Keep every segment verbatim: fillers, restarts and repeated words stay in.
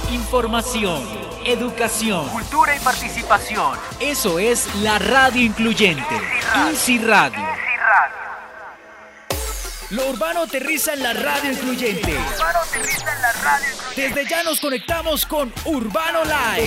Información, educación, cultura y participación. Eso es la radio incluyente. INSI Radio. Lo urbano aterriza en la radio incluyente. Lo urbano aterriza en la radio incluyente. Desde ya nos conectamos con Urbano Live.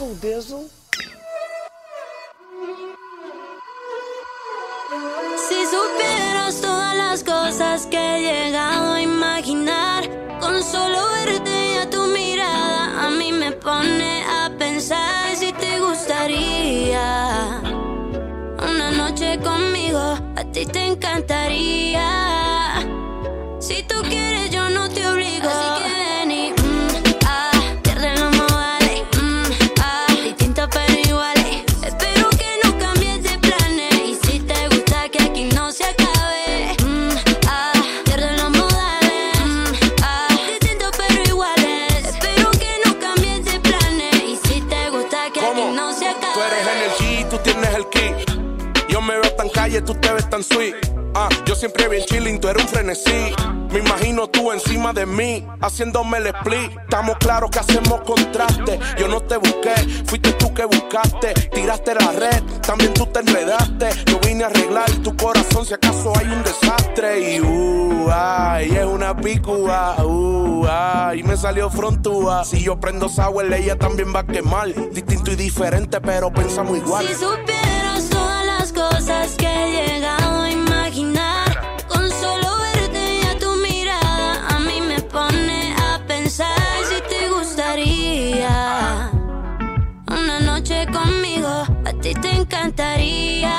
Si supieras todas las cosas que he llegado a imaginar, con solo verte y a tu mirada, a mí me pone a pensar si te gustaría una noche conmigo, a ti te encantaría. Si tú quieres yo no te obligo, así que ven y mm, ah, pierde los modales, mm, ah, distintos pero iguales. Espero que no cambies de planes y si te gusta que aquí no se acabe, mm, ah, pierde los modales, mm, ah, distintos pero iguales. Espero que no cambies de planes y si te gusta que aquí no se acabe. Tú eres energy, tú tienes el ki. Yo me veo tan calle, tú te ves tan sweet. Ah, yo siempre bien chilling, tú eres un frenesí. Me imagino tú encima de mí, haciéndome el split. Estamos claros que hacemos contraste. Yo no te busqué, fuiste tú que buscaste. Tiraste la red, también tú te enredaste. Yo vine a arreglar tu corazón si acaso hay un desastre. Y uh, ay, es una picúa. Uh, ay, me salió frontúa. Si yo prendo sour, ella también va a quemar. Distinto y diferente, pero pensamos igual. Si supieras todas las cosas que he llegado a imaginar, con solo verte y a tu mirada, a mí me pone a pensar si te gustaría una noche conmigo, a ti te encantaría.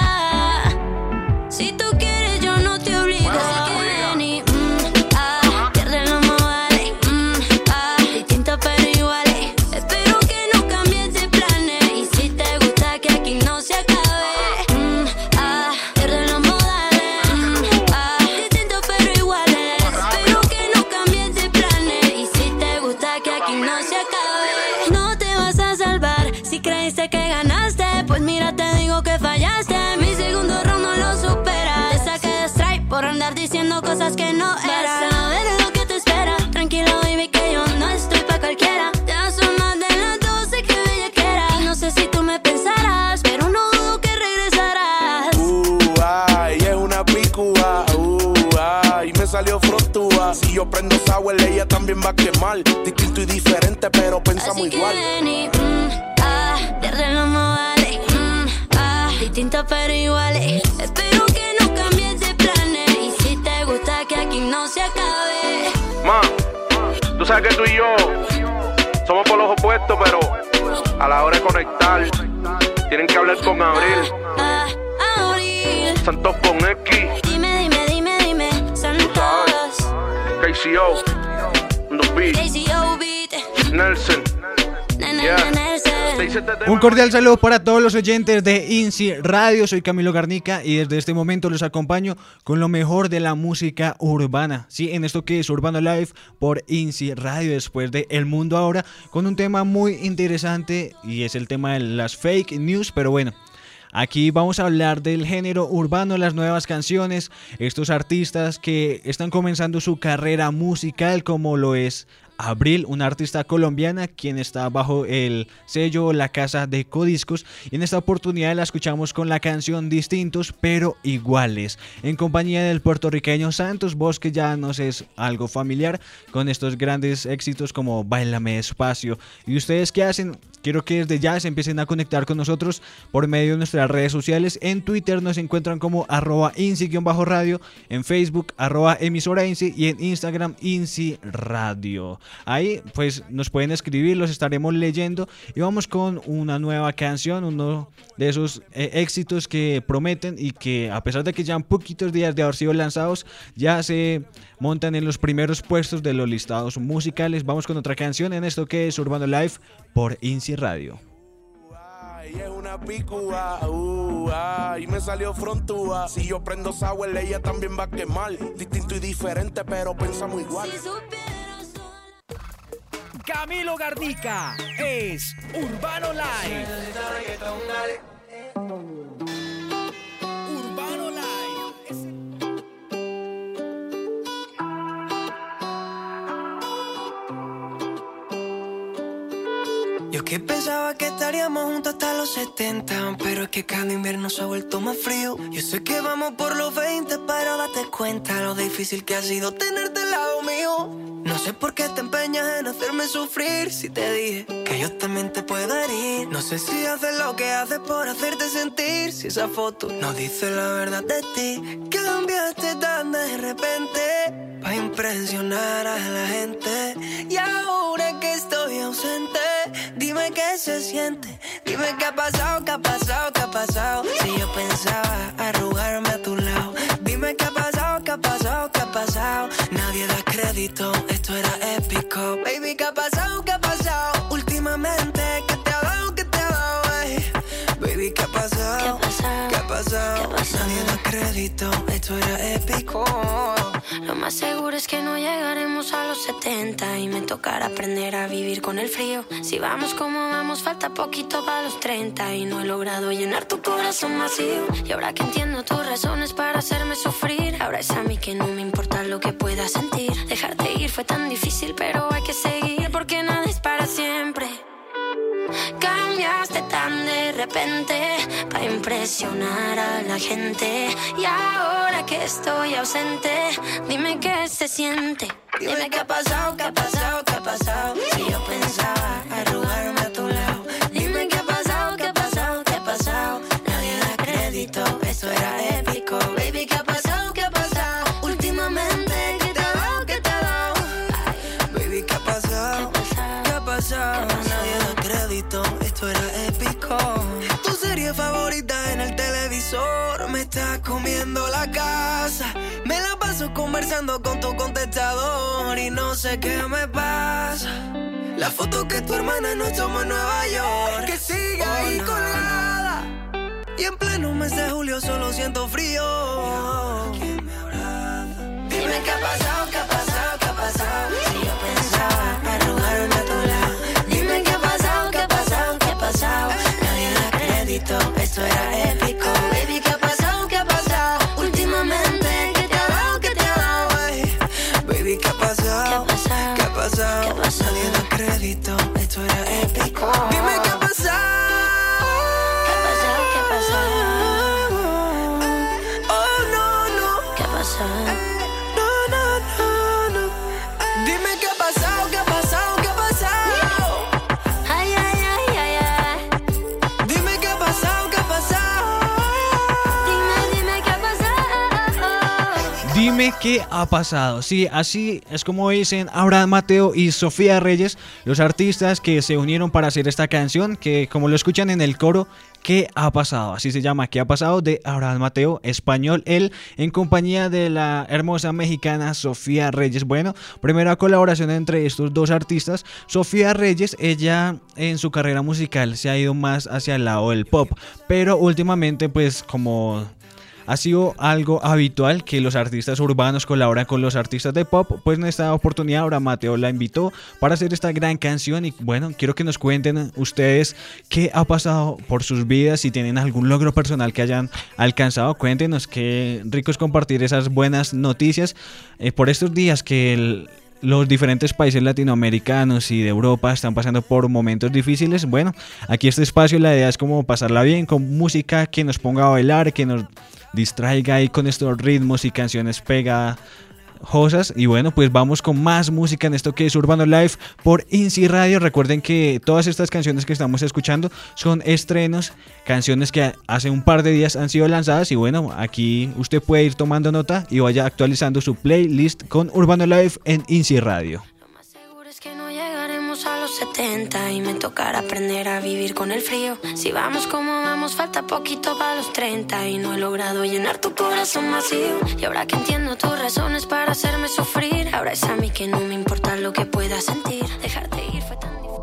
Si tú quieres yo no te obligo, así que ven y mm, ah, pierde los modales, mm, ah, distintos pero iguales. Espero que no cambies de planes y si te gusta que aquí no se acabe, mm, ah, pierde los modales, mm, ah, distintos pero iguales. Espero que no cambies de planes y si te gusta que aquí no se acabe. No te vas a salvar si creíste que ganaste, pues mira te digo que fallaste. Mi segundo round no lo superas. Te saqué de strike por andar diciendo cosas que no eran. Vas a ver lo que te espera. Tranquilo baby que yo no estoy pa' cualquiera. Ya son más de las doce, que bellaquera. No sé si tú me pensarás, pero no dudo que regresarás. Uh, ay, es una picúa. Uh, ay, me salió frontúa. Si yo prendo sour, ella también va a quemar. Distinto y diferente, pero pensamos Así que igual. ven y mm, ah, pierde los modales, mm, ah, distintos pero iguales. Espero que no cambies de planes y si te gusta que aquí no se acabe. Ma, tú sabes que tú y yo somos por los opuestos, pero a la hora de conectar tienen que hablar con Abril. Ah, Abril, Santos con X, dime, dime, dime, dime, Santos, K C O, dos B, K C O Beat, Nelson. na, na, Yeah. na, Nelson. Un cordial saludo para todos los oyentes de INSI Radio. Soy Camilo Garnica y desde este momento los acompaño con lo mejor de la música urbana. Sí, en esto que es Urbano Live por INSI Radio, después de El Mundo Ahora, con un tema muy interesante y es el tema de las fake news, pero bueno. Aquí vamos a hablar del género urbano, las nuevas canciones, estos artistas que están comenzando su carrera musical, como lo es Abril, una artista colombiana quien está bajo el sello La Casa de Codiscos, y en esta oportunidad la escuchamos con la canción Distintos pero Iguales, en compañía del puertorriqueño Santos, voz que ya nos es algo familiar con estos grandes éxitos como Báilame Despacio. ¿Y ustedes qué hacen? Quiero que desde ya se empiecen a conectar con nosotros por medio de nuestras redes sociales. En Twitter nos encuentran como arroba INSI-radio, en Facebook arroba emisora INSI y en Instagram INSI Radio. Ahí pues nos pueden escribir, los estaremos leyendo y vamos con una nueva canción, uno de esos eh, éxitos que prometen y que a pesar de que ya han poquitos días de haber sido lanzados, ya se montan en los primeros puestos de los listados musicales. Vamos con otra canción en esto que es Urbano Live por INSI Radio. Ay, es una picúa, uh, ay, me salió frontúa. Si yo prendo sour, ella también va a quemar. Distinto y diferente, pero pensamos igual. Si supieras Camilo Garnica es Urbano Live. Urbano Live. Yo que pensaba que estaríamos juntos hasta los setenta, pero es que cada invierno se ha vuelto más frío. Yo sé que vamos por los veinte, pero date cuenta lo difícil que ha sido tenerte al lado mío. No sé por qué te empeñas en hacerme sufrir, si te dije que yo también te puedo herir. No sé si haces lo que haces por hacerte sentir, si esa foto no dice la verdad de ti. Cambiaste tan de repente pa' impresionar a la gente, y ahora que estoy ausente, dime qué se siente. Dime qué ha pasado, qué ha pasado, qué ha pasado. Si yo pensaba arrugarme a tu lado. Dime qué ha pasado, qué ha pasado, qué ha pasado. Nadie da crédito, esto era épico. Baby, qué ha pasado, qué ha pasado. Últimamente, ¿qué te ha dado, qué te ha dado, eh? Baby, qué ha pasado, qué ha pasado, qué ha pasado. Nadie da crédito, esto era épico. Lo más seguro es que no llegaremos a los setenta y me tocará aprender a vivir con el frío. Si vamos como vamos, falta poquito para los treinta y no he logrado llenar tu corazón vacío. Y ahora que entiendo tus razones para hacerme sufrir, ahora es a mí que no me importa lo que puedas sentir. Dejarte ir fue tan difícil, pero hay que seguir porque nada es para siempre. Cambiaste tan de repente para impresionar a la gente, y ahora que estoy ausente, dime qué se siente. Dime qué ha pasado, qué ha pasado, qué ha pasado. Si yo pensaba arrugarme a tu lado. Dime qué ha pasado, qué ha pasado, qué ha pasado. Nadie da crédito, esto era épico. Baby, qué ha pasado, qué ha pasado. Últimamente, ¿qué te ha dado, qué te ha dado? Baby, qué ha pasado, qué ha pasado. Nadie da crédito, esto era épico. Tu serie favorita en el televisor me está comiendo la casa. Me la paso conversando con tu contestador y no sé qué me pasa. La foto que tu hermana nos tomó en Nueva York, que sigue ahí colgada. Y en pleno mes de julio solo siento frío. Dime qué ha pasado, qué ha pasado, qué ha pasado. Si yo pensaba arrugarme a tu lado. Dime qué ha pasado, qué ha pasado, qué ha pasado. Nadie da crédito, esto era épico. Baby, qué ha pasado, qué ha pasado. Últimamente, ¿qué te ha dado, qué te ha dado? Ay, baby, ¿qué ha pasado? ¿Qué ha pasado? Nadie da crédito, esto era épico. Dime qué ha pasado. ¿Qué ha pasado, qué ha pasado? Oh, no, no. ¿Qué ha pasado? No, no, no, no. Dime qué ha pasado, qué ha pasado, qué ha pasado. Ay, ay, ay, ay, ay. Dime qué ha pasado, qué ha pasado. Dime, dime qué ha pasado. Dime qué ha pasado. Sí, así es como dicen Abraham Mateo y Sofía Reyes, los artistas que se unieron para hacer esta canción, que como lo escuchan en el coro, ¿qué ha pasado? Así se llama, ¿qué ha pasado? De Abraham Mateo, español, él, en compañía de la hermosa mexicana Sofía Reyes. Bueno, primera colaboración entre estos dos artistas. Sofía Reyes, ella en su carrera musical se ha ido más hacia el lado del pop, pero últimamente pues como ha sido algo habitual que los artistas urbanos colaboran con los artistas de pop, pues en esta oportunidad ahora Mateo la invitó para hacer esta gran canción. Y bueno, quiero que nos cuenten ustedes qué ha pasado por sus vidas, si tienen algún logro personal que hayan alcanzado, cuéntenos. Qué rico es compartir esas buenas noticias eh, por estos días que el los diferentes países latinoamericanos y de Europa están pasando por momentos difíciles. Bueno, aquí este espacio la idea es como pasarla bien con música que nos ponga a bailar, que nos distraiga ahí con estos ritmos y canciones pegajosas. Y bueno, pues vamos con más música en esto que es Urbano Live por INSI Radio. Recuerden que todas estas canciones que estamos escuchando son estrenos, canciones que hace un par de días han sido lanzadas. Y bueno, aquí usted puede ir tomando nota y vaya actualizando su playlist con Urbano Live en INSI Radio. Lo más seguro es que no llegaremos a los setenta y me tocará aprender a vivir con el frío. Si vamos como vamos, falta poquito para los treinta y no he logrado llenar tu corazón vacío. Y ahora que entiendo tus razones para hacerme sufrir, ahora es a mí que no me importa lo que puedas sentir. Dejarte ir fue tan difícil.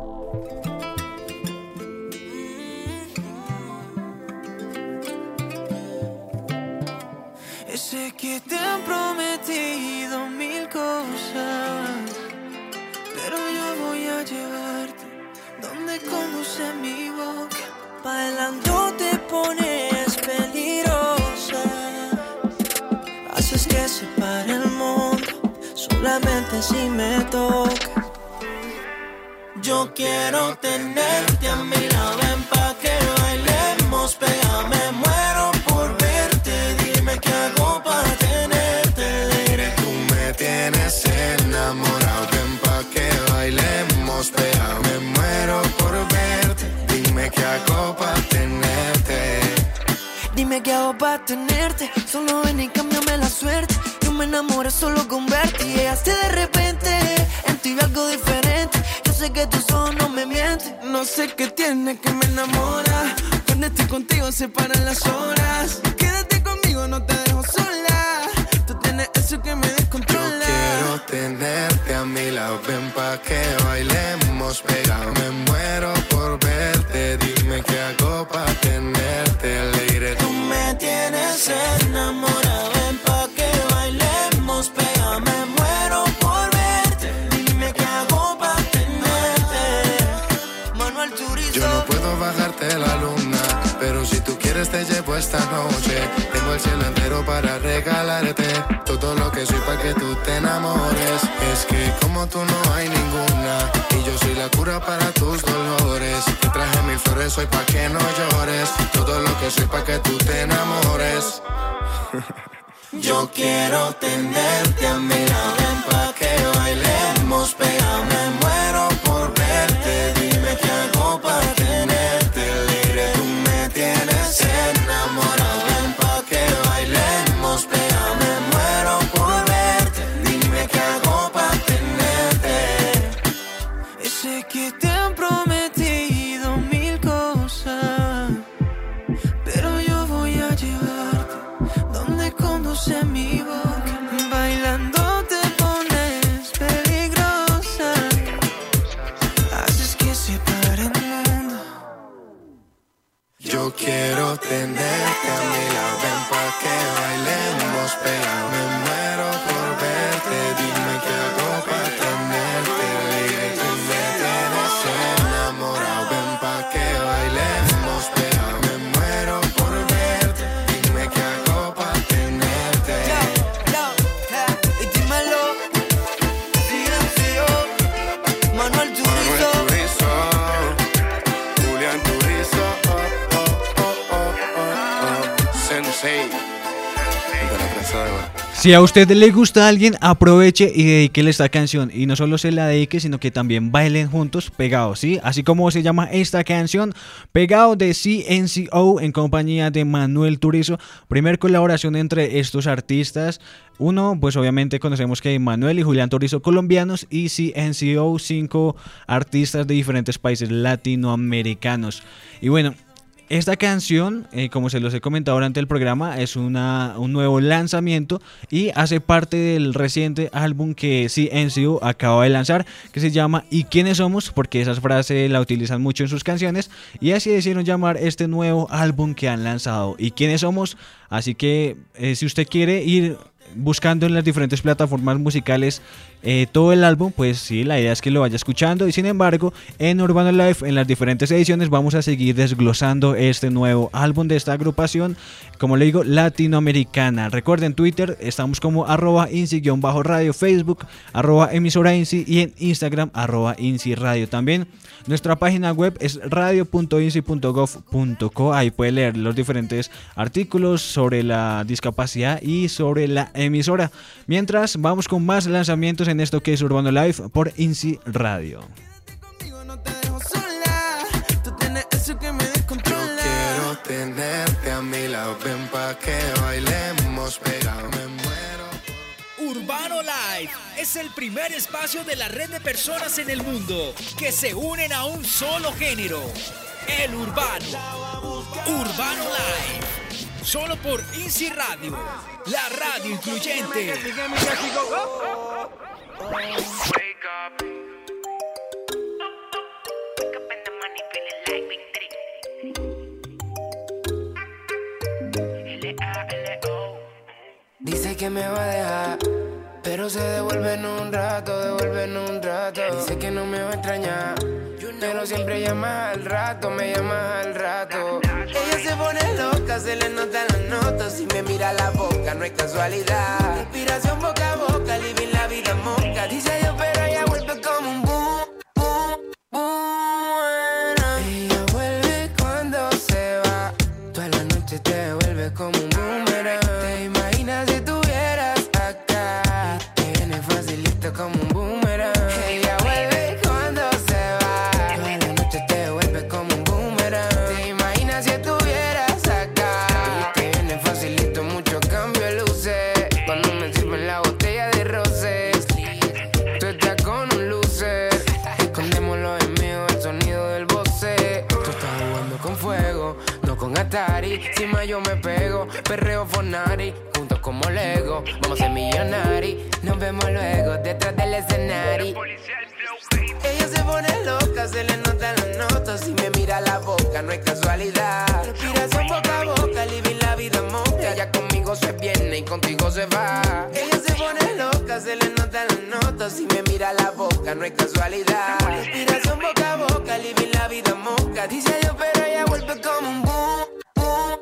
Sé que te han prometido mil cosas, pero yo voy a llevarte donde conduce mi boca. Bailando te pones peligrosa, haces que se pare el mundo solamente si me toca. Yo quiero tenerte a mi lado, ven pa' que bailemos, pega, me muero por verte, dime qué hago pa' tenerte, diré. Tú me tienes enamorado, ven pa' que bailemos, pega, me muero por verte, dime qué hago pa' tenerte. Dime qué hago pa' tenerte, solo ven y cámbiame la suerte, yo me enamoré solo con verte y llegaste de repente, en ti vi algo diferente. Sé que tus ojos no me mienten. No sé qué tiene que me enamora. Cuando estoy contigo se paran las horas. Quédate conmigo, no te dejo sola. Tú tienes eso que me descontrola. Yo quiero tenerte a mi lado. Ven pa' que bailemos pegado. Me muero por verte. Dime qué hago pa' tenerte. Le diré. Tú me tienes enamorado. Ven pa' que bailemos pegado. Me muero por verte. Dime qué hago pa' yo no puedo bajarte la luna, pero si tú quieres te llevo esta noche. Tengo el cielo entero para regalarte todo lo que soy para que tú te enamores. Es que como tú no hay ninguna, y yo soy la cura para tus dolores. Te traje mil flores hoy pa' que no llores. Todo lo que soy para que tú te enamores. Yo quiero tenerte a mi lado, ven pa' que bailemos pegado. Me muero por verte, dime qué hago pa' tenerte libre. Tú me tienes enamorado, ven pa' que bailemos pegado. Me muero por verte, dime qué hago pa' tenerte. Y sé que te han prometido mil cosas, pero yo voy a llevarte donde conduce mi boca. Bailando te pones peligrosa, haces que se pare el mundo. Yo quiero tenerte a mi lado, ven pa' que bailemos pegado. Me muero por verte, dime qué hago pa' tenerte libre. Tú me tienes enamorado, ven pa' que bailemos pegado. Me muero por verte, dime qué hago pa' tenerte. Yo, yo, yeah, y dímelo, silencio, Manuel Turizo. Manuel Turizo, Julián Turizo, oh, oh, oh, oh, oh, oh. Sensei, de la prensa de oro. Si a usted le gusta a alguien, aproveche y dedíquele esta canción. Y no solo se la dedique, sino que también bailen juntos, pegados, ¿sí? Así como se llama esta canción, Pegado de C N C O en compañía de Manuel Turizo. Primer colaboración entre estos artistas. Uno, pues obviamente conocemos que Manuel y Julián Turizo colombianos y C N C O, cinco artistas de diferentes países latinoamericanos. Y bueno, esta canción, eh, como se los he comentado durante el programa, es una, un nuevo lanzamiento y hace parte del reciente álbum que C N C O acaba de lanzar, que se llama ¿Y quiénes somos? Porque esa frase la utilizan mucho en sus canciones y así decidieron llamar este nuevo álbum que han lanzado ¿Y quiénes somos? Así que eh, si usted quiere ir buscando en las diferentes plataformas musicales eh, todo el álbum, pues sí, la idea es que lo vaya escuchando. Y sin embargo, en Urbano Live, en las diferentes ediciones, vamos a seguir desglosando este nuevo álbum de esta agrupación, como le digo, latinoamericana. Recuerden, Twitter estamos como arroba inci-radio, Facebook arroba emisora inci y en Instagram arroba inci radio. También nuestra página web es radio punto inci punto gov punto co. Ahí puede leer los diferentes artículos sobre la discapacidad y sobre la emisora. Mientras, vamos con más lanzamientos en esto que es Urbano Live por Inci Radio. Quiero tenerte a mi lado, ven pa' que bailemos pegado, me muero. Urbano Live es el primer espacio de la red de personas en el mundo que se unen a un solo género, el urbano. Urbano Live, solo por Inci Radio, la radio incluyente. Dice que me va a dejar, pero se devuelve en un rato, devuelve en un rato. Dice que no me va a extrañar, pero siempre llama al rato, me llama al rato. Ella se pone loca, se le nota las notas. Si me mira la boca, no es casualidad. Inspiración boca a boca, living la vida moca. Dice yo, pero ella vuelve como un boom, boom, boom. tari. Si más yo me pego, perreo Fonari. Juntos como Lego, vamos a ser millonarios. Nos vemos luego detrás del escenario. Ella se pone loca, se le notan las notas. Si me mira la boca, no es casualidad. Respiración boca a boca, living la vida moca. Ella conmigo se viene y contigo se va. Ella se pone loca, se le notan las notas. Si me mira la boca, no es casualidad. Respiración boca a boca, living la vida moca. Dice yo, pero ella vuelve como un boom, boom,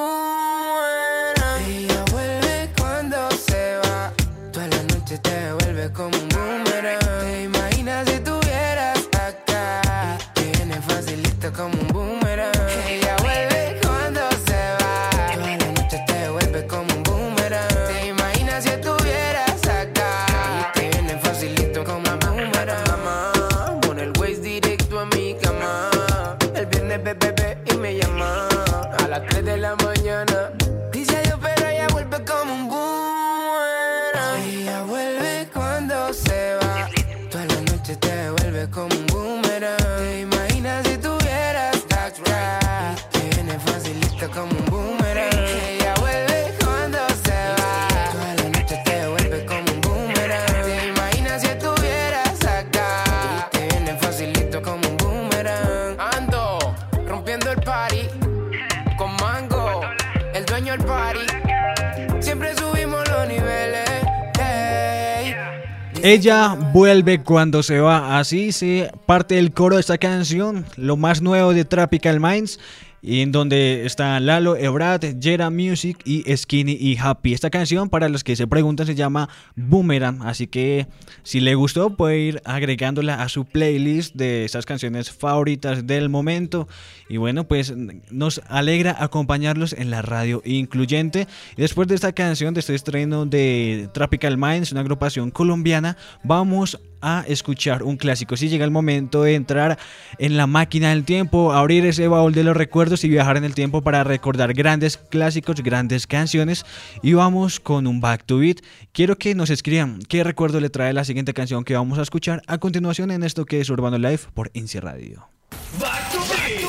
boom. Ella vuelve cuando se va. Toda la noche te vuelve como un boomerang. Te imaginas si tuvieras acá. Te viene facilito como un boomerang. Ella vuelve cuando se va. Toda la noche te vuelve como un boomerang. Te imaginas si estuvieras acá. Te viene facilito como un boomerang. Pon el Waze directo a mi cama. El viernes bebé be, be, y me llama a las tres de la mañana. Dice adiós pero ella vuelve como un boomerang. Ella vuelve cuando se va. Toda la noche te vuelve como un boomerang. Te imaginas si tuvieras acá. Te viene facilito como un boomerang. Ella vuelve cuando se va. Toda la noche te vuelve como un boomerang. Te imaginas si estuvieras acá. Te viene facilito como un boomerang. Ando rompiendo el party con Mango, el dueño del party. Siempre subimos los niveles. Hey. Ella vuelve cuando se va, así se parte el coro de esta canción, lo más nuevo de Tropical Minds, y en donde están Lalo, Ebrad, Jera Music y Skinny y Happy. Esta canción, para los que se preguntan, se llama Boomerang, así que si le gustó puede ir agregándola a su playlist de esas canciones favoritas del momento. Y bueno, pues nos alegra acompañarlos en la radio incluyente. Y después de esta canción, de este estreno de Tropical Minds, una agrupación colombiana, vamos a escuchar un clásico. Si llega el momento de entrar en la máquina del tiempo, abrir ese baúl de los recuerdos y viajar en el tiempo para recordar grandes clásicos, grandes canciones. Y vamos con un Back to Beat. Quiero que nos escriban qué recuerdo le trae la siguiente canción que vamos a escuchar a continuación en esto que es Urbano Live por INSI Radio. Back to Beat.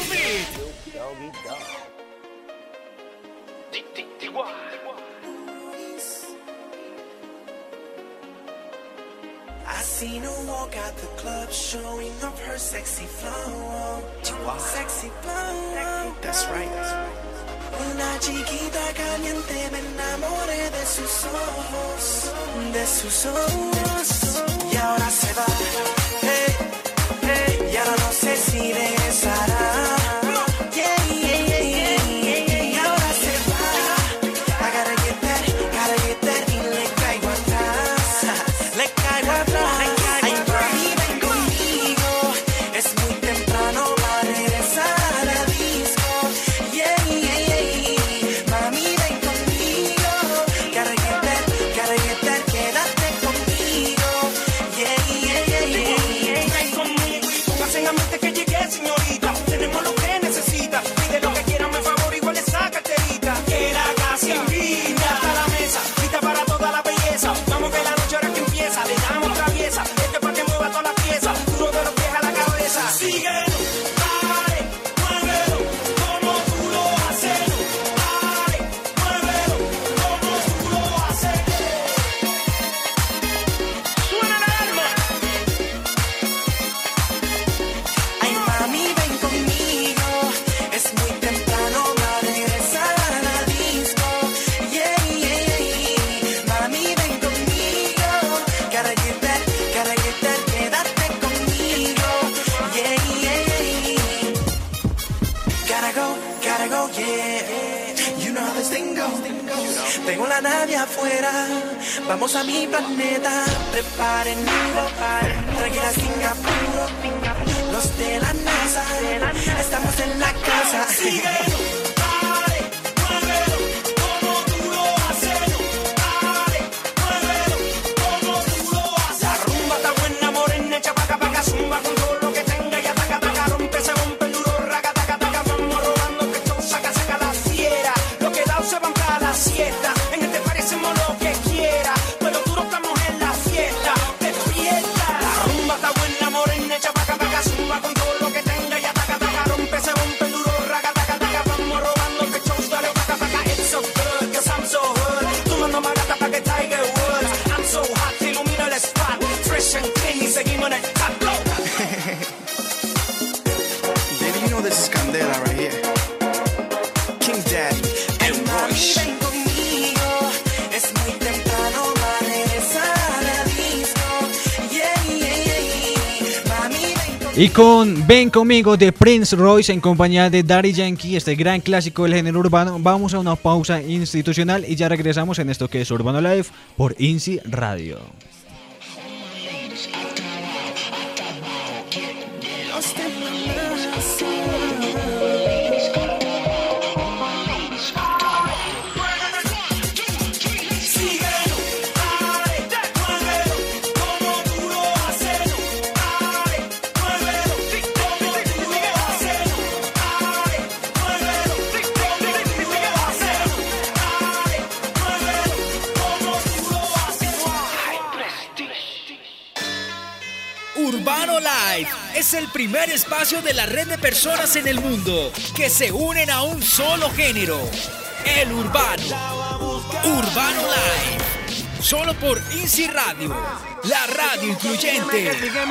I seen her walk out the club, showing off her sexy flow. Sexy flow. That's right. Una chiquita caliente, me enamoré de sus ojos, de sus ojos. Y ahora se va, hey, hey. Y ahora no sé si regresará. Tengo la nave afuera, vamos a mi planeta. Preparen mi tranquila sin apuro. Los de la NASA, estamos en la casa. Síguelo. Chapaca bandera right here. King Daddy and Royce. Ven conmigo, es muy temprano para regresar a la disco. Yeah, yeah, yeah. Mami, ven conmigo. Y con Ven Conmigo de Prince Royce en compañía de Daddy Yankee, este gran clásico del género urbano, vamos a una pausa institucional y ya regresamos en esto que es Urbano Live por INSI Radio. Urbano Live es el primer espacio de la red de personas en el mundo que se unen a un solo género, el urbano. Urbano Live, solo por INSI Radio, la radio incluyente.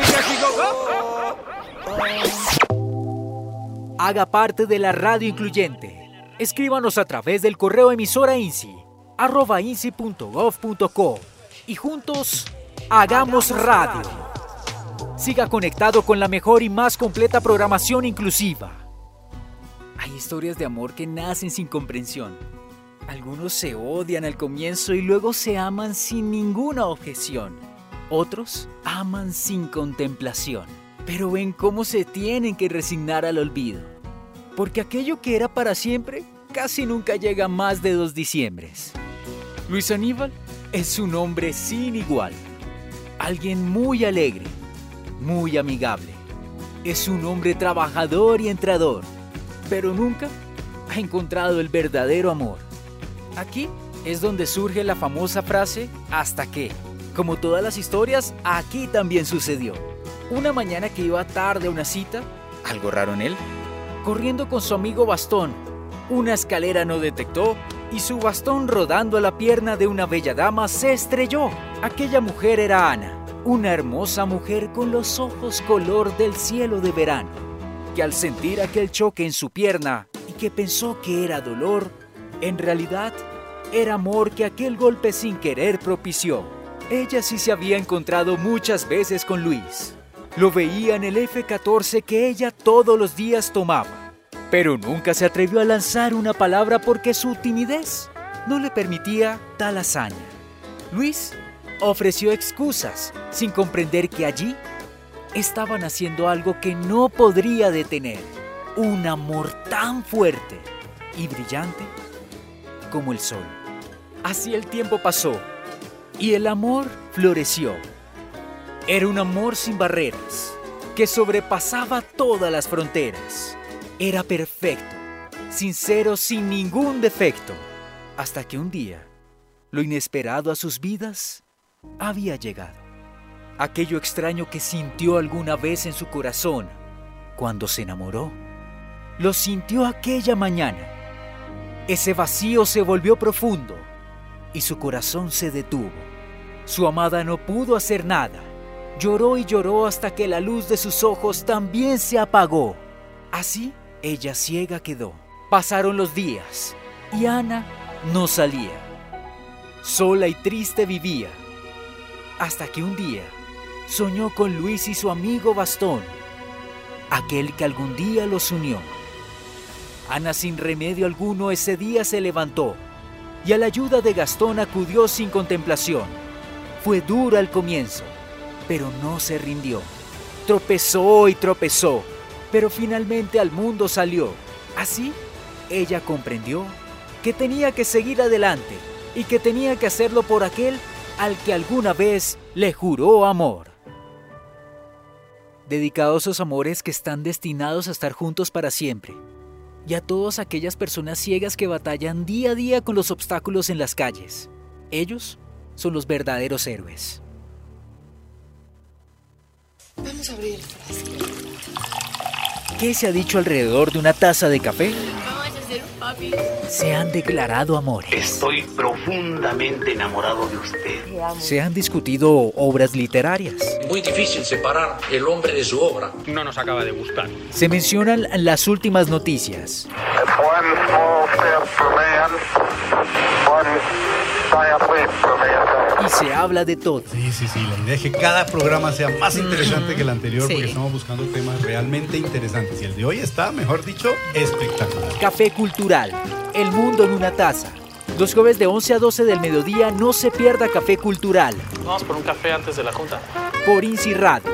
Haga parte de la radio incluyente. Escríbanos a través del correo emisora INSI, arroba insi punto gov punto co y juntos hagamos radio. Siga conectado con la mejor y más completa programación inclusiva. Hay historias de amor que nacen sin comprensión. Algunos se odian al comienzo y luego se aman sin ninguna objeción. Otros aman sin contemplación. Pero ven cómo se tienen que resignar al olvido. Porque aquello que era para siempre casi nunca llega más de dos diciembres. Luis Aníbal es un hombre sin igual. Alguien muy alegre. Muy amigable. Es un hombre trabajador y entrador, pero nunca ha encontrado el verdadero amor. Aquí es donde surge la famosa frase hasta que, como todas las historias, aquí también sucedió. Una mañana que iba tarde a una cita, algo raro en él, corriendo con su amigo bastón, una escalera no detectó y su bastón rodando a la pierna de una bella dama se estrelló. Aquella mujer era Ana. Una hermosa mujer con los ojos color del cielo de verano, que al sentir aquel choque en su pierna y que pensó que era dolor, en realidad era amor que aquel golpe sin querer propició. Ella sí se había encontrado muchas veces con Luis. Lo veía en el efe catorce que ella todos los días tomaba, pero nunca se atrevió a lanzar una palabra porque su timidez no le permitía tal hazaña. Luis ofreció excusas, sin comprender que allí estaban haciendo algo que no podría detener. Un amor tan fuerte y brillante como el sol. Así el tiempo pasó y el amor floreció. Era un amor sin barreras, que sobrepasaba todas las fronteras. Era perfecto, sincero, sin ningún defecto. Hasta que un día, lo inesperado a sus vidas había llegado. Aquello extraño que sintió alguna vez en su corazón cuando se enamoró, lo sintió aquella mañana. Ese vacío se volvió profundo y su corazón se detuvo. Su amada no pudo hacer nada. Lloró y lloró hasta que la luz de sus ojos también se apagó. Así, ella ciega quedó. Pasaron los días y Ana no salía. Sola y triste vivía. Hasta que un día soñó con Luis y su amigo Bastón, aquel que algún día los unió. Ana sin remedio alguno ese día se levantó y a la ayuda de Gastón acudió sin contemplación. Fue dura al comienzo, pero no se rindió. Tropezó y tropezó, pero finalmente al mundo salió. Así, ella comprendió que tenía que seguir adelante y que tenía que hacerlo por aquel al que alguna vez le juró amor. Dedicado a esos amores que están destinados a estar juntos para siempre, y a todas aquellas personas ciegas que batallan día a día con los obstáculos en las calles. Ellos son los verdaderos héroes. Vamos a abrir el frasco. ¿Qué se ha dicho alrededor de una taza de café? Vamos a hacer un papi. Se han declarado amores. Estoy profundamente enamorado de usted. Se han discutido obras literarias. muy difícil separar el hombre de su obra. No nos acaba de gustar. Se mencionan las últimas noticias. Y se habla de todo. Sí, sí, sí. La idea es que cada programa sea más interesante que el anterior, sí, porque estamos buscando temas realmente interesantes. Y el de hoy está, mejor dicho, espectacular. Café Cultural. El mundo en una taza. Los jueves de once a doce del mediodía no se pierda Café Cultural. Vamos por un café antes de la junta. Por INSI Radio.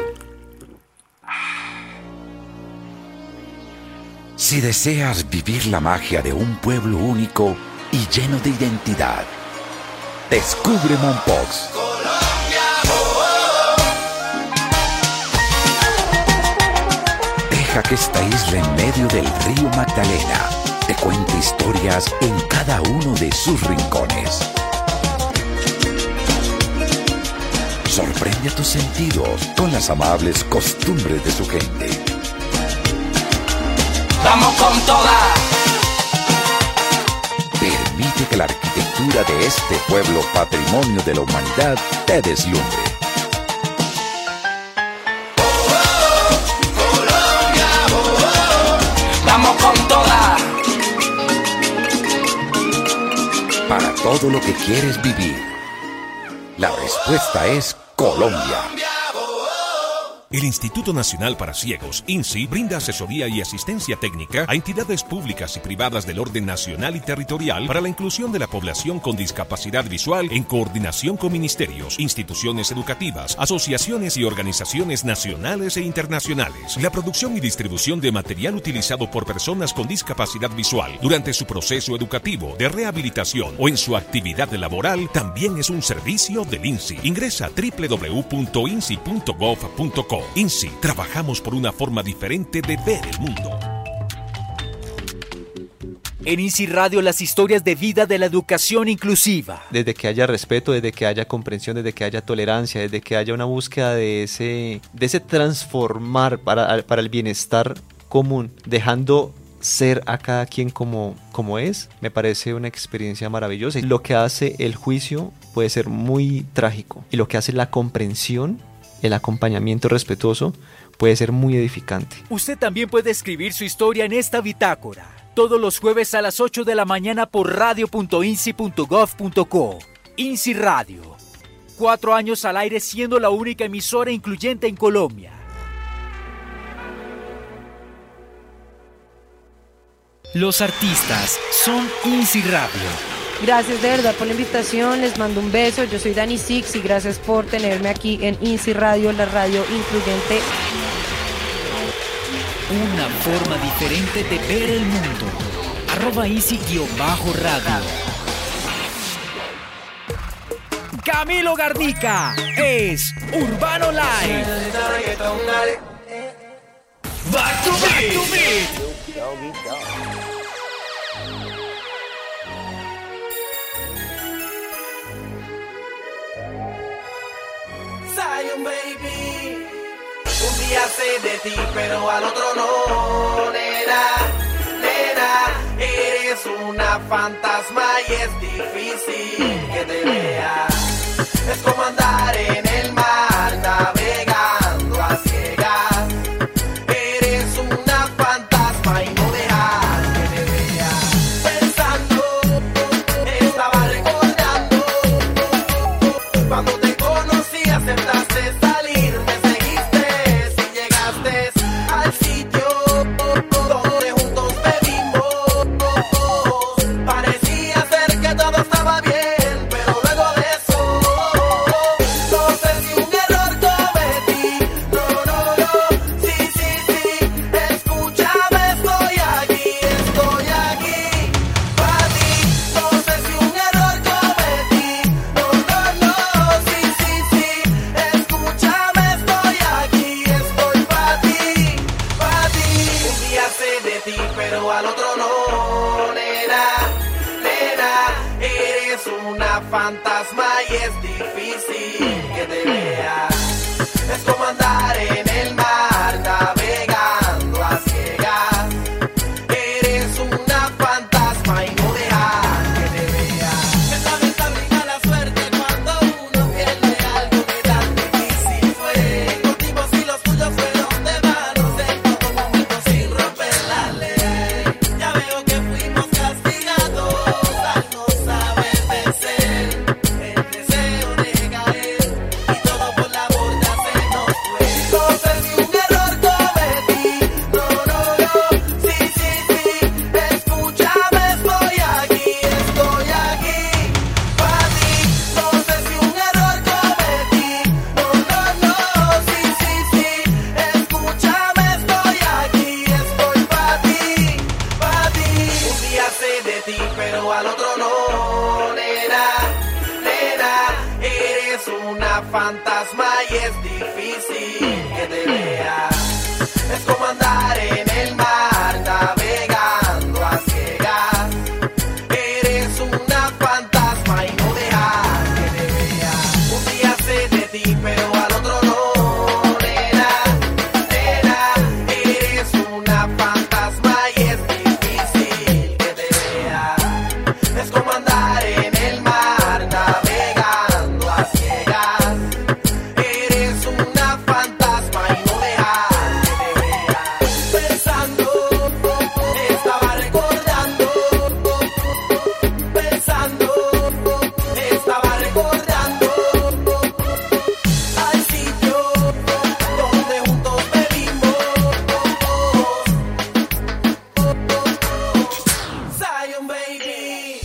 Si deseas vivir la magia de un pueblo único y lleno de identidad, descubre Mompox. Deja que esta isla en medio del río Magdalena te cuente historias en cada uno de sus rincones. Sorprende a tus sentidos con las amables costumbres de su gente. ¡Vamos con toda! Permite que la arquitectura de este pueblo patrimonio de la humanidad te deslumbre. ¡Vamos con toda! Para todo lo que quieres vivir, la respuesta es Colombia. El Instituto Nacional para Ciegos, INSI, brinda asesoría y asistencia técnica a entidades públicas y privadas del orden nacional y territorial para la inclusión de la población con discapacidad visual en coordinación con ministerios, instituciones educativas, asociaciones y organizaciones nacionales e internacionales. La producción y distribución de material utilizado por personas con discapacidad visual durante su proceso educativo, de rehabilitación o en su actividad laboral también es un servicio del INSI. Ingresa a doble u doble u doble u punto insi punto gov punto co. INSI, trabajamos por una forma diferente de ver el mundo. En INSI Radio, las historias de vida de la educación inclusiva. Desde que haya respeto, desde que haya comprensión, desde que haya tolerancia, desde que haya una búsqueda de ese, de ese transformar para, para el bienestar común, dejando ser a cada quien como, como es, me parece una experiencia maravillosa. Lo que hace el juicio puede ser muy trágico y lo que hace la comprensión, el acompañamiento respetuoso, puede ser muy edificante. Usted también puede escribir su historia en esta bitácora, todos los jueves a las ocho de la mañana por radio punto insi punto gov punto co. INSI Radio. Cuatro años al aire siendo la única emisora incluyente en Colombia. Los artistas son INSI Radio. Gracias de verdad por la invitación, les mando un beso, yo soy Dani Six y gracias por tenerme aquí en INSI Radio, la radio incluyente. Una forma diferente de ver el mundo. Arroba INSI-radio. Camilo Garnica es Urbano Live. Back to beat. Zion, baby. Un día sé de ti, pero al otro no, nena, nena. Eres una fantasma y es difícil que te vea. Es como andar en el mar, navegando a ciegas. Eres una fantasma y no dejas que te vea. Pensando, estaba recordando cuando te conocí, aceptaste salir, me seguiste y llegaste al sitio donde juntos bebimos. Parecía ser que todo estaba bien, pero luego de eso no sé si un error cometí. No, no, no, sí, sí, sí, escúchame, estoy aquí, estoy aquí para ti. No sé si un error cometí. No, no, no, sí, sí, sí, escúchame, estoy aquí, estoy para ti, para ti. Un día sé de ti, pero al otro no, nena, nena. Eres una fantasma y es difícil que te vea. Es como andar en el mar, navegando a ciegas. Eres una fantasma y no dejas que te vea. Es lamentable y mala suerte cuando uno pierde algo que tan difícil fue. fantasma y es difícil que te vea. Es como andar en el mar navegando a ciegas. Eres una fantasma y no dejas que te vea. Un día sé de ti pero al otro no, nena, nena. Eres una fantasma y es difícil que te vea. Es como andar en el mar navegando a ciegas. Eres una fantasma y no dejas que te vea. Pensando, estaba recordando. Pensando, estaba recordando al sitio donde juntos bebimos. Zion Baby.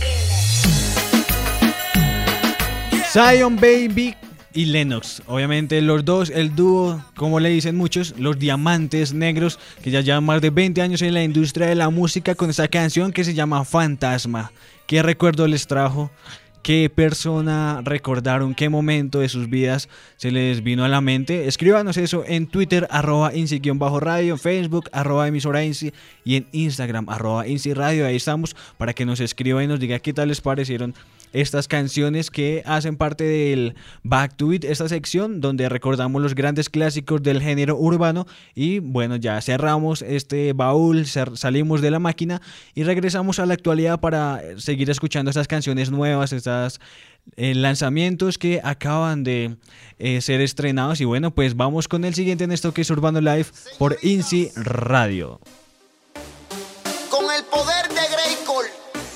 Zion Baby y Lennox, obviamente los dos, el dúo, como le dicen muchos, los diamantes negros, que ya llevan más de veinte años en la industria de la música con esta canción que se llama Fantasma. ¿Qué recuerdo les trajo? ¿Qué persona recordaron? ¿Qué momento de sus vidas se les vino a la mente? Escríbanos eso en Twitter, arroba Insi-radio, en Facebook, arroba emisora Insi, y en Instagram, arroba Insi Radio. Ahí estamos para que nos escriban y nos digan qué tal les parecieron estas canciones que hacen parte del Back to It, esta sección donde recordamos los grandes clásicos del género urbano. Y bueno, ya cerramos este baúl, salimos de la máquina y regresamos a la actualidad para seguir escuchando estas canciones nuevas, estas eh, lanzamientos que acaban de eh, ser estrenados. Y bueno, pues vamos con el siguiente en esto que es Urbano Live por Insi Radio. Con el poder de Greycol.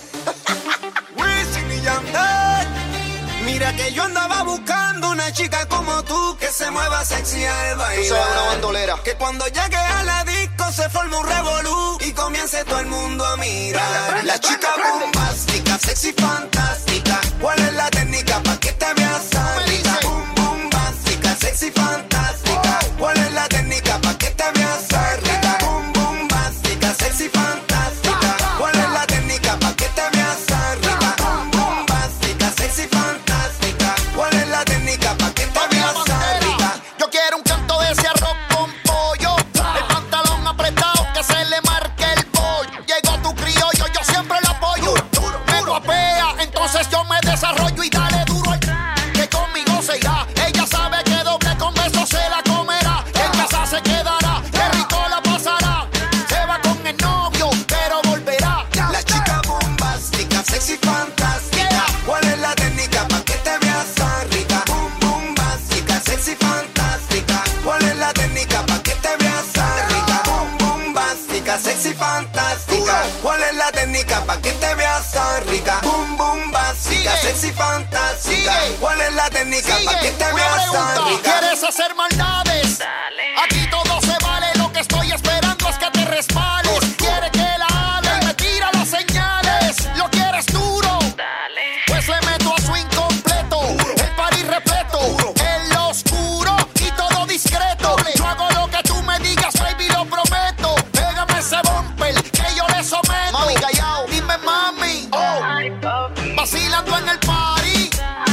Mira que yo andaba buscando una chica como tú que se mueva sexy al bailar. Tú sabes, una bandolera. Que cuando llegue a la disco se forme un revolú y comience todo el mundo a mirar. La chica bombástica, sexy, fantástica. ¿Cuál es la técnica pa' que te veas rica? Boom, bombástica, sexy, fantástica. ¿Cuál es la técnica pa' que te veas rica? Boom, bombástica, sexy, fantástica. ¿Cuál es la técnica pa' que te veas rica? Boom, bombástica, sexy, fantástica. ¿Cuál es la técnica pa' que te veas rica? Yo quiero un canto de ese arroz con pollo, el pantalón apretado que se le marque el bollo. Llegó tu criollo, yo siempre lo apoyo. Me guapea, entonces yo me desarrollo y dale duro al que conmigo se irá. Ella sabe que doble con beso se la comerá. En casa se quedará, qué rico la pasará. Se va con el novio, pero volverá. La chica bombástica, sexy, fantástica. ¿Cuál es la técnica pa' que te veas rica? Boom, bombástica, sexy, fantástica. ¿Cuál es la técnica pa' que te veas rica? Boom, bombástica, sexy, fantástica. ¿Cuál es la técnica pa' que te veas rica? Boom, bombástica, sexy, fantástica. ¿Cuál es la técnica pa' que te veas rica? ¿Quieres hacer maldades? Aquí todo se vale, lo que estoy esperando es que te respales. Quiere que la hable y me tira las señales. ¿Lo quieres duro? Pues le meto a su incompleto, el party repleto, en lo oscuro y todo discreto. Yo hago lo que tú me digas, baby, lo prometo. Pégame ese bumper que yo le someto. Mami, callao, dime mami, oh. Vacilando en el party,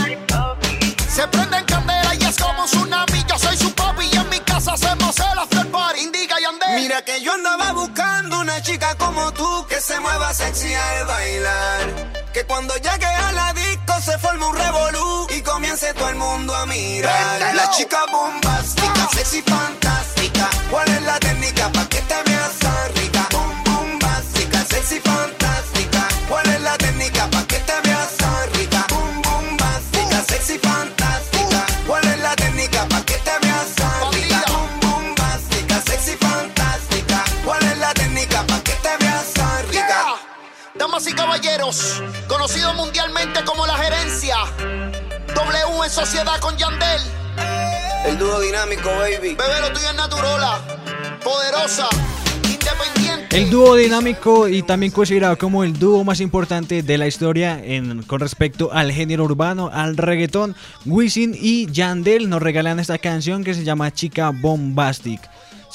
se prende en candela y es como un tsunami. Yo soy su papi y en mi casa hacemos el after party. Indica y andé. Mira que yo andaba buscando una chica como tú que se mueva sexy al bailar. Que cuando llegue a la disco se forme un revolú y comience todo el mundo a mirar. La chica bombástica, sexy, fantástica. ¿Cuál es la técnica pa' que te veas rica? Boom, bombástica, sexy, fantástica. ¿Cuál es la técnica pa' que te veas rica? Boom, bombástica, sexy, fantástica. ¿Cuál es la técnica pa' que te veas rica? Boom, bombástica, sexy, fantástica. ¿Cuál es la técnica pa' que te veas rica? Damas y caballeros, conocido mundialmente como La Gerencia, W en sociedad con Yandel. El dúo dinámico, baby. Bebé, lo tuyo es Naturola, poderosa, independiente. El dúo dinámico y también considerado como el dúo más importante de la historia en, con respecto al género urbano, al reggaetón. Wisin y Yandel nos regalan esta canción que se llama Chica Bombastic.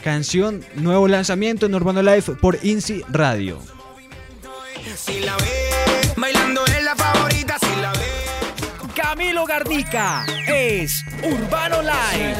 canción, nuevo lanzamiento en Urbano Live por INSI Radio. Si la ve, bailando es la favorita, si la ve. Camilo Garnica es Urbano Live.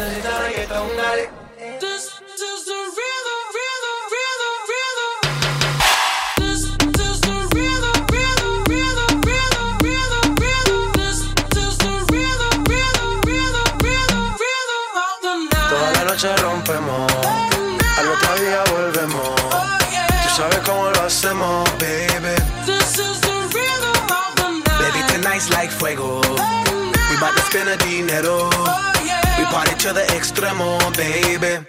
Toda la noche rompemos, al otro día volvemos. Tú sabes cómo lo hacemos, baby. Baby, tonight's like fuego. We bout to spend a dinero. We party to the extremo, baby.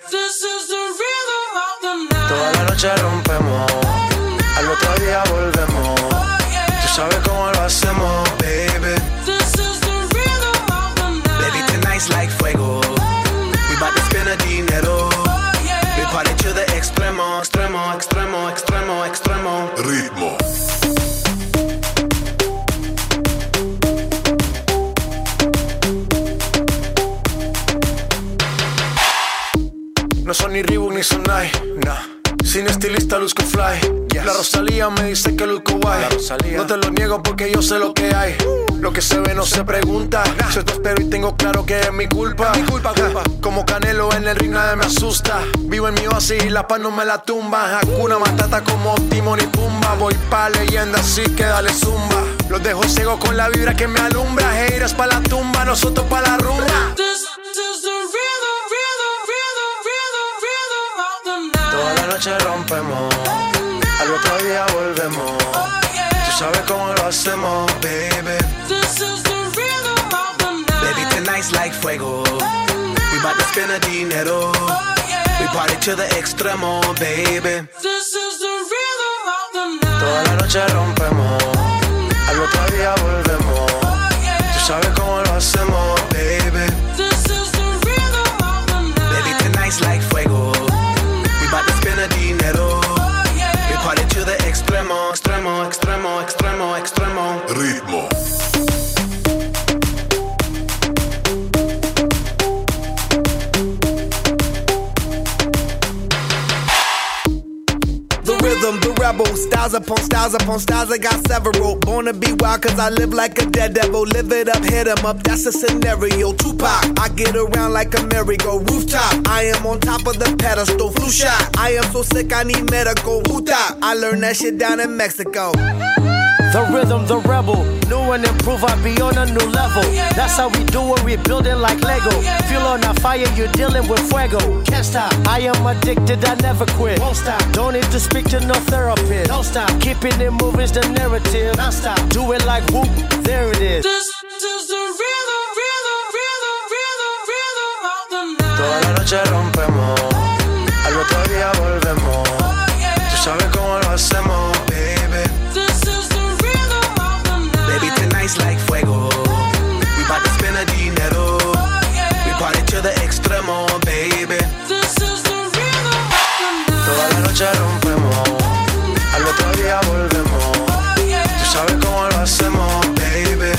Toda la noche rompemos, al otro día volvemos. Tú sabes cómo lo hacemos, baby. Baby, tonight's like fuego. We bout to spend a dinero. We party to the extremo, extremo, extremo, extremo, extremo. Ritmo. No son ni Reebok ni Sonai, nah. Sin estilista luzco fly, yes. La Rosalía me dice que luzco guay. No te lo niego porque yo sé lo que hay. Lo que se ve no se pregunta. Nah. Yo te espero y tengo claro que es mi culpa. Mi culpa, culpa. Como Canelo en el ring nadie me asusta. Vivo en mi oasis y la paz no me la tumba. Hakuna Matata como Timon y Pumba. Voy pa' leyenda así que dale zumba. Los dejo ciego con la vibra que me alumbra. Haters pa' la tumba, nosotros pa' la rumba. Toda la noche rompemos, al otro día volvemos. Tú sabes cómo lo hacemos, baby. Baby, tonight's like fuego. We bout to spend a dinero. We party to the extremo, baby. Toda la noche rompemos, al otro día volvemos. Tú sabes cómo lo hacemos, baby. Baby, tonight's like fuego. Bout to spend a dinero. We party to the extremo, extremo, extremo, extremo, extremo. Ritmo. The rhythm, the rebel, styles upon styles upon styles, I got several. Born to be wild cause I live like a dead devil. Live it up, hit 'em up, that's a scenario. Tupac, I get around like a merry-go rooftop. I am on top of the pedestal, flu shot. I am so sick I need medical. Puta, I learned that shit down in Mexico. The rhythm, the rebel, new and improve, I be on a new level. That's how we do it, we building like Lego. Feel on a fire, you're dealing with fuego. Can't stop, I am addicted, I never quit. Won't stop, don't need to speak to no therapist. Don't stop, keeping it moving's the narrative. Non stop, do it like whoop, there it is. This is the rhythm, rhythm, rhythm, rhythm, rhythm of the night. Toda la noche rompemos, al otro día volvemos. Tú sabes cómo lo hacemos, baby. Baby, tonight's like fuego. We bout to spend a dinero. We party to the extremo, baby. Toda la noche rompemos, al otro día volvemos. Tú sabes cómo lo hacemos, baby.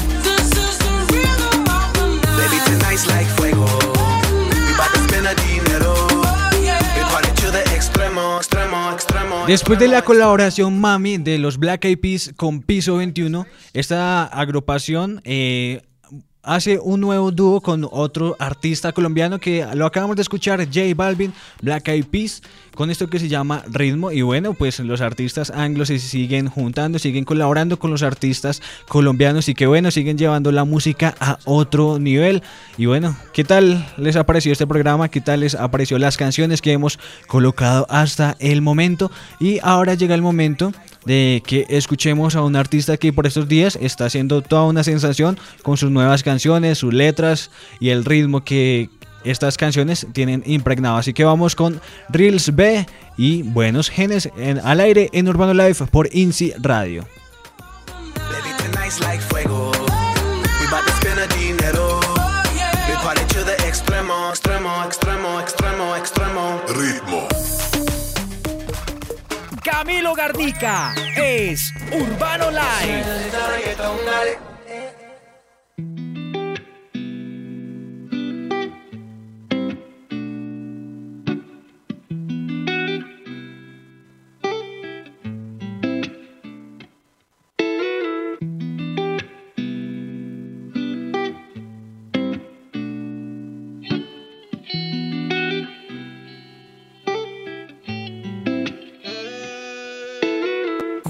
Baby, tonight's like fuego. We bout to spend a dinero. We party to the extremo, extremo, extremo. Después de la colaboración Mami de los Black Eyed Peas con Piso veintiuno, esta agrupación eh, hace un nuevo dúo con otro artista colombiano que lo acabamos de escuchar, J Balvin, Black Eyed Peas, con esto que se llama Ritmo. Y bueno, pues los artistas anglos se siguen juntando, siguen colaborando con los artistas colombianos y que bueno, siguen llevando la música a otro nivel. Y bueno, ¿qué tal les ha parecido este programa? ¿Qué tal les ha parecido las canciones que hemos colocado hasta el momento? Y ahora llega el momento de que escuchemos a un artista que por estos días está haciendo toda una sensación con sus nuevas canciones, sus letras y el ritmo que estas canciones tienen impregnado. Así que vamos con Reels B y Buenos Genes en, al aire en Urbano Live por INSI Radio. Baby, tonight's like fuego. We bout to spend a dinero. We party to the extremo, extremo, extremo, extremo, extremo. Ritmo. Camilo Garnica es Urbano Live.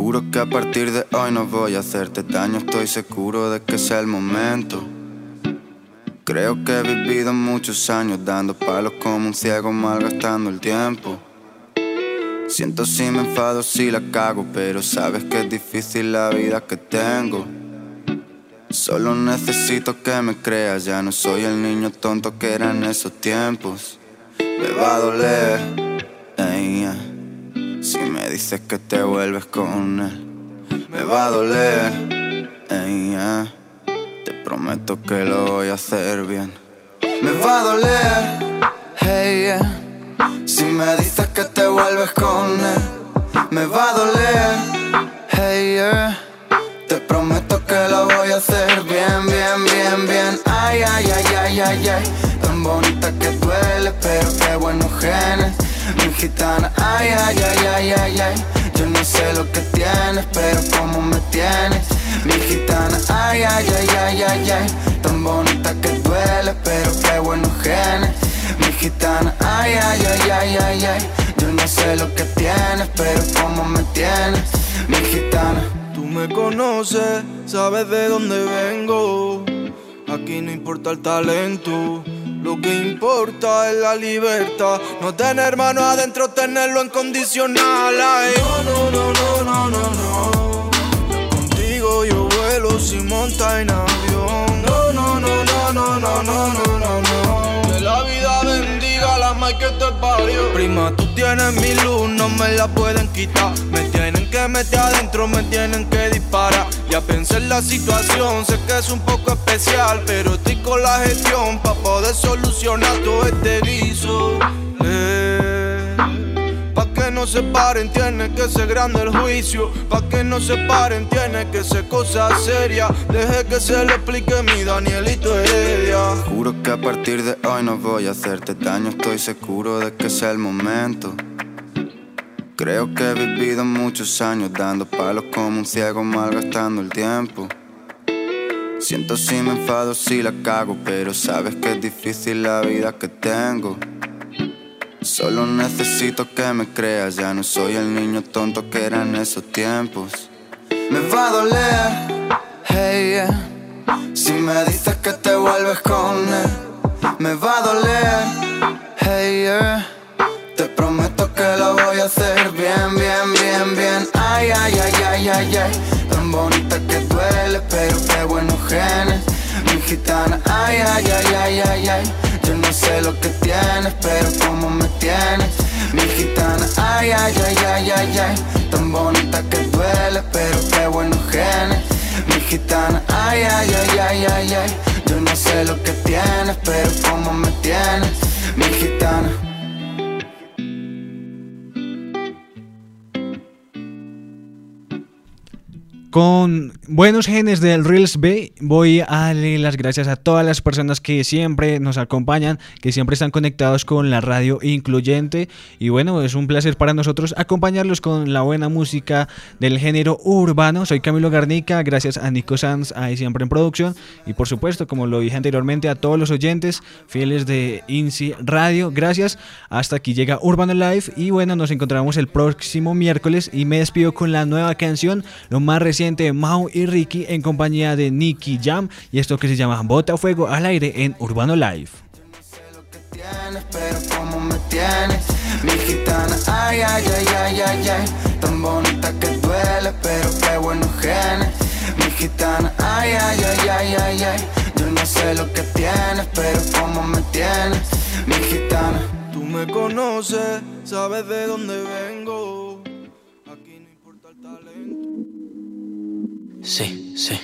Juro que a partir de hoy no voy a hacerte daño. Estoy seguro de que es el momento. Creo que he vivido muchos años dando palos como un ciego, malgastando el tiempo. Siento si me enfado, si la cago, pero sabes que es difícil la vida que tengo. Solo necesito que me creas, ya no soy el niño tonto que era en esos tiempos. Me va a doler, ey, yeah, si me dices que te vuelves con él. Me va a doler, ey, yeah, te prometo que lo voy a hacer bien. Me va a doler, hey, yeah, si me dices que te vuelves con él. Me va a doler, hey, yeah, te prometo que lo voy a hacer bien, bien, bien, bien. Ay, ay, ay, ay, ay, ay, tan bonita que duele, pero qué buenos genes, mi gitana. Ay, ay, ay, ay, ay, ay, yo no sé lo que tienes, pero cómo me tienes, mi gitana. Ay, ay, ay, ay, ay, ay, tan bonita que duele, pero qué buenos genes, mi gitana. Ay, ay, ay, ay, ay, ay, yo no sé lo que tienes, pero cómo me tienes, mi gitana. Tú me conoces, sabes de dónde vengo. Aquí no importa el talento, lo que importa es la libertad. No tener mano adentro, tenerlo en condicional. Ay. No, no, no, no, no, no, no. Contigo yo vuelo sin montar en avión. No, no, no, no, no, no, no, no, no, no. Que la vida bendiga a la madre que te parió. Prima, tú tienes mi luz, no me la pueden quitar. Me tienen que meter adentro, me tienen que disparar. Ya pensé en la situación, sé que es un poco especial, pero estoy con la gestión pa' poder solucionar todo este guiso. Eh, pa' que no se paren tiene que ser grande el juicio. Pa' que no se paren tiene que ser cosa seria. Deje que se le explique mi Danielito Heredia. Juro que a partir de hoy no voy a hacerte daño. Estoy seguro de que es el momento. Creo que he vivido muchos años dando palos como un ciego, malgastando el tiempo. Siento si me enfado, si la cago, pero sabes que es difícil la vida que tengo. Solo necesito que me creas, ya no soy el niño tonto que era en esos tiempos. Me va a doler, hey, yeah, si me dices que te vuelves con él. Me va a doler, hey, yeah, te prometo que lo voy a hacer bien, bien, bien, bien. Ay, ay, ay, ay, ay, ay, tan bonita que duele, pero qué buenos genes, mi gitana. Ay, ay, ay, ay, ay, ay, yo no sé lo que tienes, pero cómo me tienes, mi gitana. Ay, ay, ay, ay, ay, ay, tan bonita que duele, pero qué buenos genes, mi gitana. Ay, ay, ay, ay, ay, ay, yo no sé lo que tienes, pero cómo me tienes, mi gitana. Con buenos genes del Reels B, voy a darle las gracias a todas las personas que siempre nos acompañan, que siempre están conectados con la radio incluyente. Y bueno, es un placer para nosotros acompañarlos con la buena música del género urbano. Soy Camilo Garnica, gracias a Nico Sanz, ahí siempre en producción. Y por supuesto, como lo dije anteriormente, a todos los oyentes fieles de INSI Radio, gracias. Hasta aquí llega Urbano Live. Y bueno, nos encontramos el próximo miércoles y me despido con la nueva canción, lo más reciente, Mau y Ricky en compañía de Nicky Jam, y esto que se llama Bota Fuego al aire en Urbano Live. Pero cómo me tienes, mi gitana. Ay, ay, ay, ay, ay, ay, tan bonita que duele, pero qué buenos genes, mi gitana. Ay, ay, ay, ay, ay, ay, yo no sé lo que tienes, pero cómo me tienes, mi gitana. Tú me conoces, sabes de dónde vengo. Aquí no importa el talento. Sí, sí.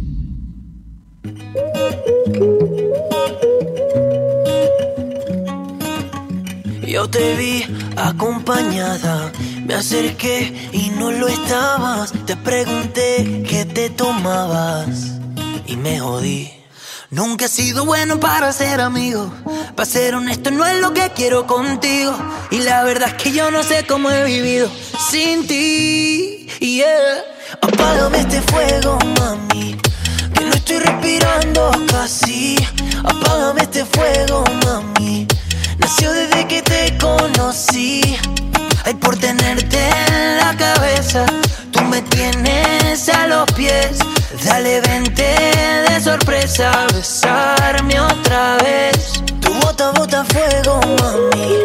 Yo te vi acompañada, me acerqué y no lo estabas. Te pregunté qué te tomabas y me jodí. Nunca he sido bueno para ser amigo, para ser honesto no es lo que quiero contigo. Y la verdad es que yo no sé cómo he vivido sin ti, yeah. Apágame este fuego, mami, que no estoy respirando casi. Apágame este fuego, mami, nació desde que te conocí. Ay, por tenerte en la cabeza, tú me tienes Dale, vente de sorpresa a besarme otra vez. Tu bota, bota fuego, mami.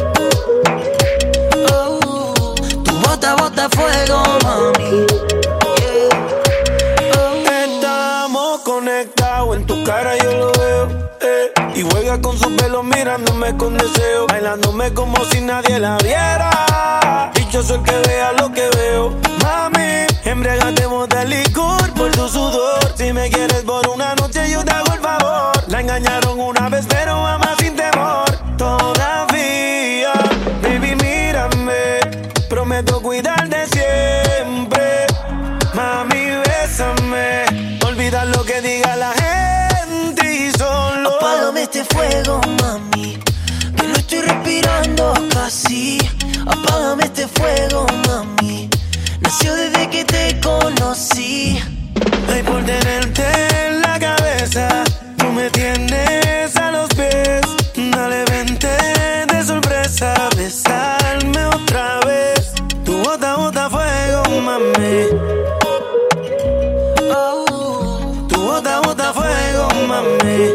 Oh, tu bota, bota fuego, mami. Yeah. Oh. Estamos conectados, en tu cara yo lo veo. Eh. Y juega con sus pelos mirándome con deseo, bailándome como si nadie la viera. Dichoso el que vea lo que veo. Mami, embriágate de licor por tu sudor. Si me quieres por una noche yo te hago el favor. La engañaron una vez pero ama sin temor. Todavía, baby mírame, prometo cuidarte siempre. Mami bésame, olvida lo que diga la gente y solo apágame este fuego, mami, que no estoy respirando casi. Apágame este fuego, mami, nació desde que te conocí. Ay, por tenerte en la cabeza, tú me tienes a los pies. Dale, vente de sorpresa, besarme otra vez. Tu bota, bota fuego, mami. Oh, tu bota, bota fuego, mami.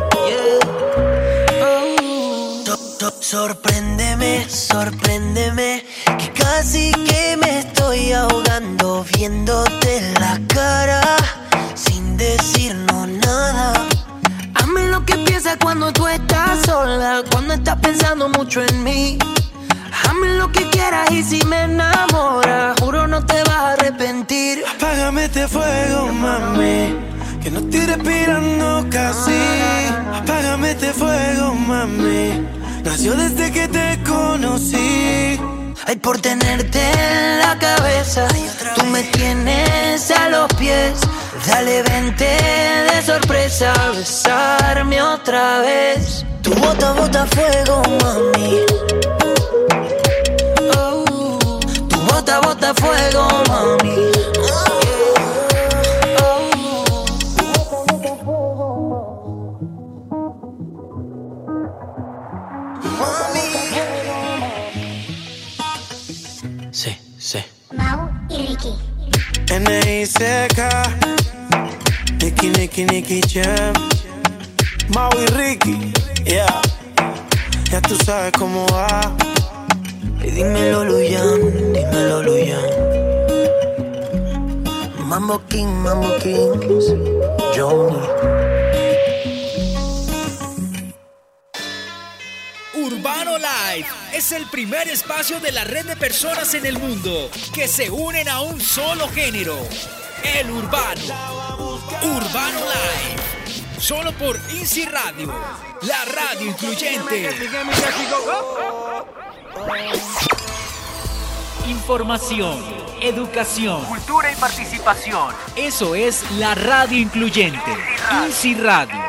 Sorpréndeme, sorpréndeme, que casi que me estoy ahogando viéndote la cara sin decirnos nada. Hazme lo que piensas cuando tú estás sola, cuando estás pensando mucho en mí. Hazme lo que quieras y si me enamoras, juro no te vas a arrepentir. Apágame este fuego, mami, que no estoy respirando casi. Apágame este fuego, mami, nació desde que te conocí. Ay, por tenerte en la cabeza, tú me tienes a los pies. Dale, vente de sorpresa a besarme otra vez. Tu bota, bota fuego, mami. Oh, tu bota, bota fuego, mami. Sí, sí. Mau y Ricky. N I C K, Nicky, Nicky, Nicky Jam, Mau y Ricky, yeah. Ya tú sabes cómo va. Y dímelo, Luyan, dímelo, Luyan. Mambo King, Mambo Kings, Johnny. Urbano Live es el primer espacio de la red de personas en el mundo que se unen a un solo género, el urbano. Urbano Live, solo por INSI Radio, la radio incluyente. Información, educación, cultura y participación. Eso es la radio incluyente, INSI Radio.